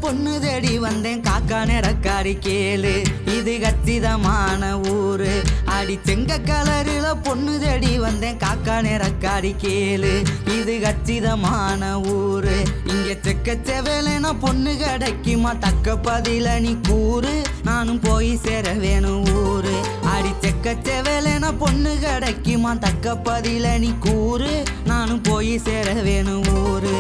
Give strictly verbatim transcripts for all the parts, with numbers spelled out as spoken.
பொண்ணு தேடி வந்தேன் காக்கா நிறக்காரி கேளு இது கச்சிதமான ஊரு அடி செங்க கலரில பொண்ணு தேடி வந்தேன் காக்கா நிறக்காரி கேளு இது கச்சிதமான ஊரு இங்க செக்க செவேலன பொண்ணு கிடைக்குமா தக்க பதில நீ கூறு நானும் போய் சேர வேணும் ஊரு அடி செக்க செவேலன பொண்ணு கிடைக்குமா தக்க பதில நீ கூறு நானும் போய் சேர வேணும் ஊரு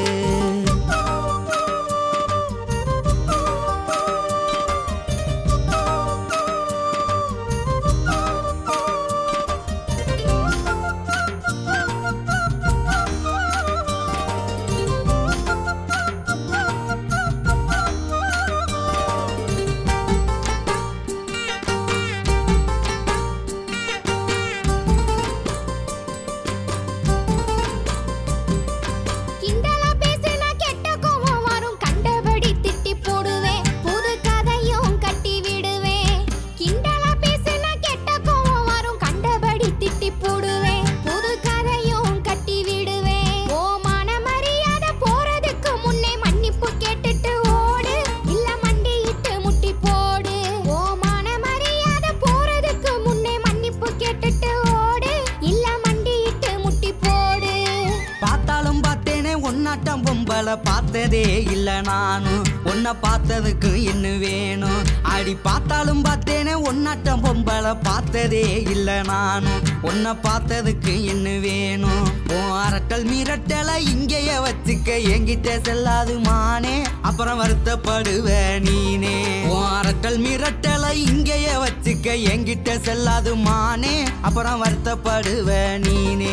ஒன்னாட்டம் பொம்பளை பார்த்ததே இல்ல நானும் உன்னை பார்த்ததுக்கு என்ன வேணும் அடி பார்த்தாலும் பார்த்தேனே ஒன்னாட்டம் பொம்பளை பார்த்ததே இல்ல நானும் உன்னை பார்த்ததுக்கு என்ன வேணும் உன் அரட்டல் மீரட்டலை இங்கேயே வச்சுக்க என்கிட்ட செல்லாது மானே அப்புறம் வருத்தப்படுவ நீனே உன் அரட்டல் மீரட்டலை இங்கேயே வச்சுக்க என்கிட்ட செல்லாது மானே அப்புறம் வருத்தப்படுவ நீனே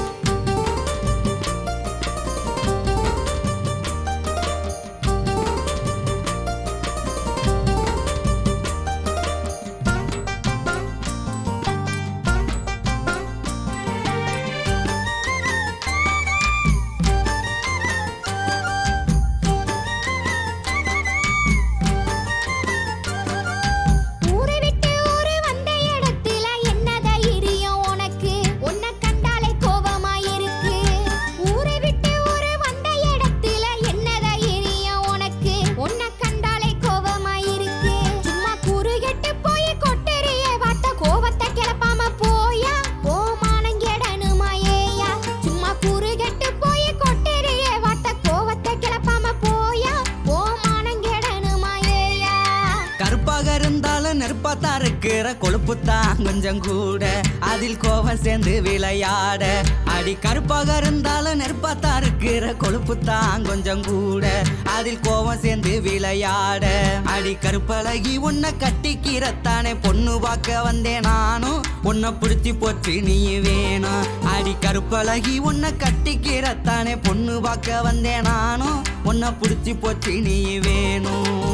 நெருப்பாத்தா இருக்கிற கொழுப்புத்தான் கொஞ்சம் கூட அதில் கோபம் சேர்ந்து விளையாட அடி கருப்பாக இருந்தாலும் நெருப்பாத்தா இருக்கிற கொழுப்புத்தான் கொஞ்சம் கூட அதில் கோபம் சேர்ந்து விளையாட அடி கருப்பழகி உன்னை கட்டிக்கிறத்தானே பொண்ணு பார்க்க வந்தேன் நானும் உன்னை பிடிச்சி போச்சு நீ வேணும் அடி கருப்பழகி உன்னை கட்டிக்கிறத்தானே பொண்ணு பார்க்க வந்தேன் நானும் உன்னை பிடிச்சி போச்சு நீ வேணும்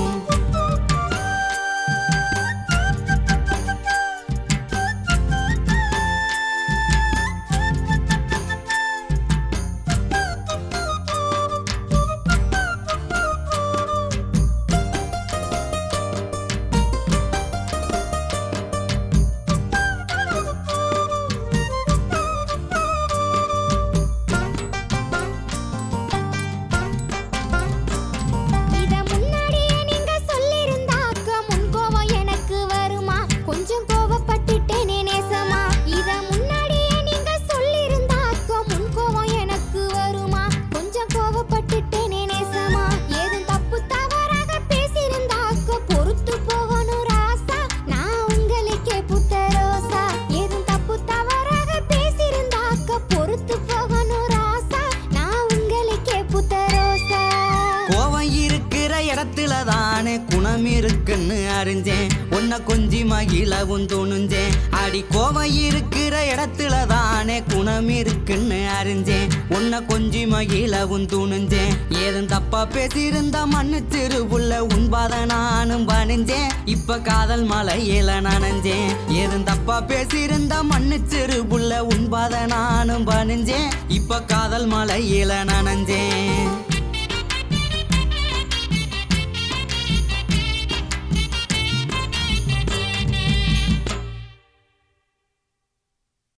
இடத்துலதானே குணம் இருக்குன்னு அறிஞ்சேன் உன்னை கொஞ்சி மகிழவும் துணிஞ்சேன் அடி கோவம் இருக்கிற இடத்துலதானே குணம் இருக்குன்னு அறிஞ்சேன் உன்னை கொஞ்சி மகிழவும் துணிஞ்சேன் ஏதும் தப்பா பேசியிருந்தா மன்னிச்சிரு புள்ள உன்பாத நானும் பணிஞ்சேன் இப்ப காதல் மலையில நனைஞ்சேன் ஏதும் தப்பா பேசியிருந்தா மன்னிச்சிரு புள்ள உன்பாத நானும் பணிஞ்சேன் இப்ப காதல் மலையில நனைஞ்சேன்